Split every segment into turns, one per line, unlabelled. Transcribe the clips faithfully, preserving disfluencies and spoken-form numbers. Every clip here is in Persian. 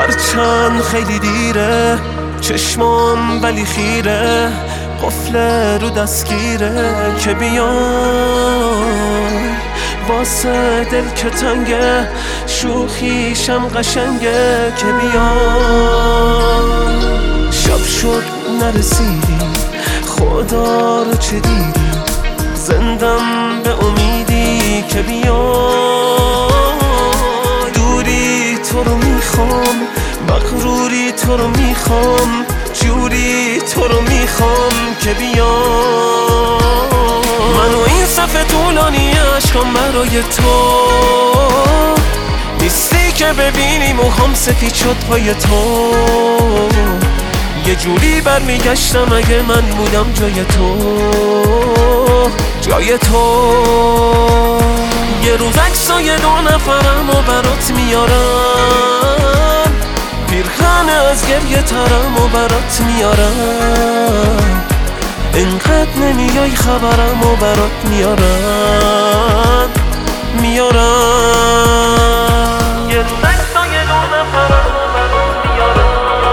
هرچند خیلی دیره چشمام ولی خیره، قفل رو دستگیره که بیای واسه دل که تنگه، شوخیشم قشنگه که بیای. شب شد نرسیدی خدا رو چه دیدی، زندم به امیدی که بیای. دوری تو رو میخوام، مغروری تو رو میخوام، جوری تو رو میخوام که بیای. من و این صف طولانی عشقم برای تو نیستی که ببینی موهام سفید شد پای تو. یه جوری برمیگشتم اگه من بودم جای تو، جای تو. یه روز عکسای دو نفرم و برات میارم، پیرخن از گریه ترم و برات میارم. اینقدر نمیای خبرم و برات میارم، میارم. یه روز عکسای دو نفرم و برات میارم.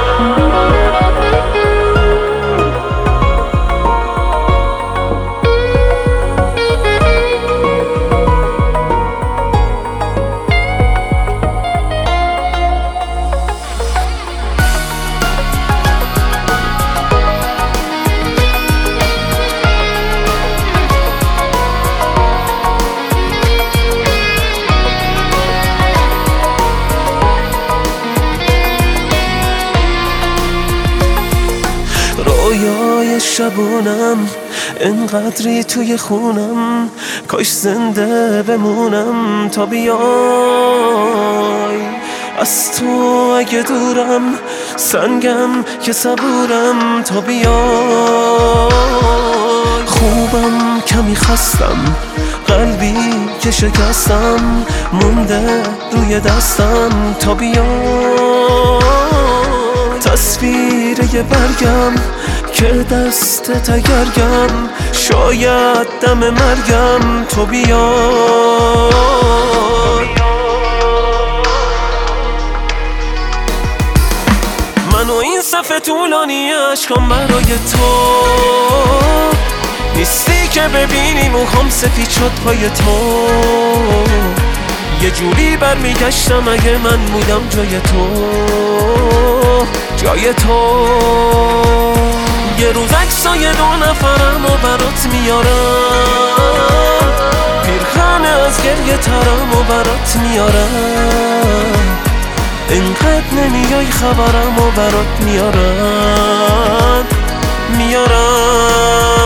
رویای شبونم انقدری توی خونم، کاش زنده بمونم تا بیای. از تو اگه دورم سنگم که صبورم تا بیای. خوبم کمی خستم، قلبی که شکستم مونده روی دستم تا بیای. تصویر یه برگم که دست تگرگم، شاید دم مرگم تو بیای. من و این صف طولانی عشقم برای تو نیستی که ببینی موهام سفید شد پای تو. یه جوری برمیگشتم اگه من بودم جای تو، جای تو. یه روز عکسای دو نفرم و برات میارم، پیرخن از گریه ترم و برات میارم. اینقدر نمیای خبرم و برات میارم، میارم.